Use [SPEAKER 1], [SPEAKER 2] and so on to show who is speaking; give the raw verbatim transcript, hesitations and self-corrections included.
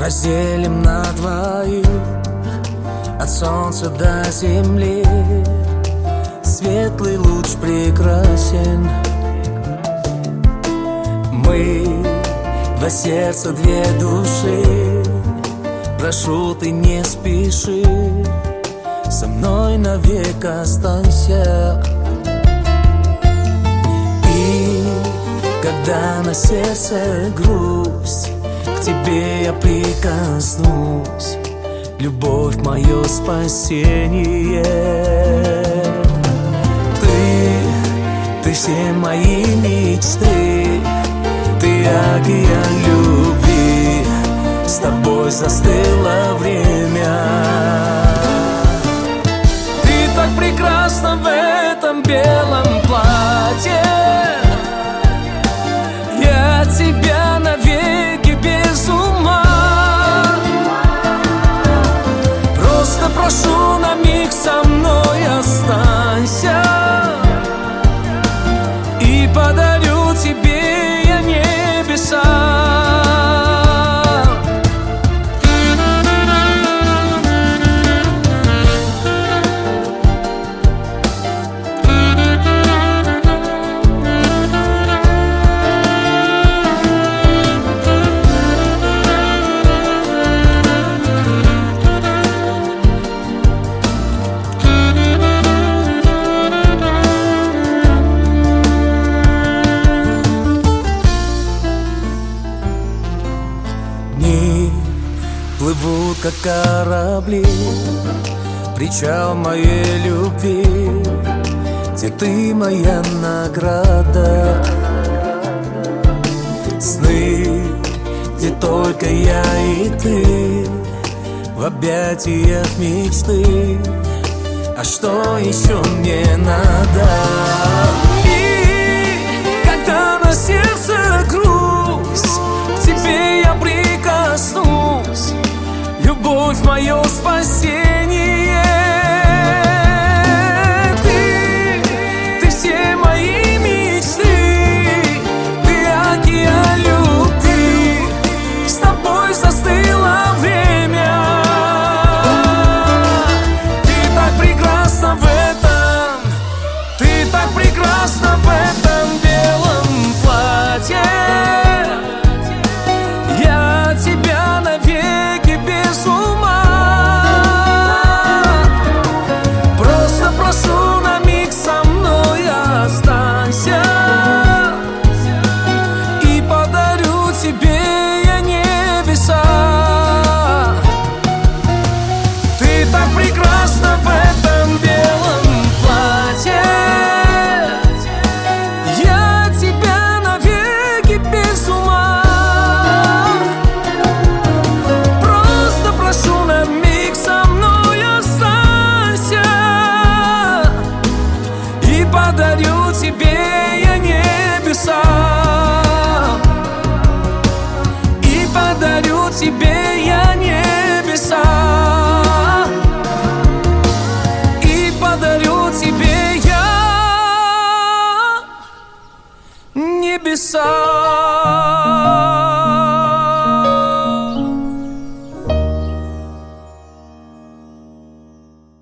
[SPEAKER 1] разделим на двоих, от солнца до земли. Светлый луч прекрасен. Мы два сердца, две души. Прошу, ты не спеши, со мной навек останься. И когда на сердце грусть, к тебе я прикоснусь. Любовь — мое спасение. Ты, ты все мои мечты, ты океан любви, с тобой застыло время. Ты так прекрасна в этом белом платье, я от тебя навеки без ума. Просто прошу, на миг со мной останься, и подарю тебе я небеса. Плывут, как корабли, причал моей любви, где ты моя награда. Сны, где только я и ты, в объятиях мечты. А что еще мне надо? И когда на сердце грусть, к тебе я прикоснусь. Любовь — мое спасение.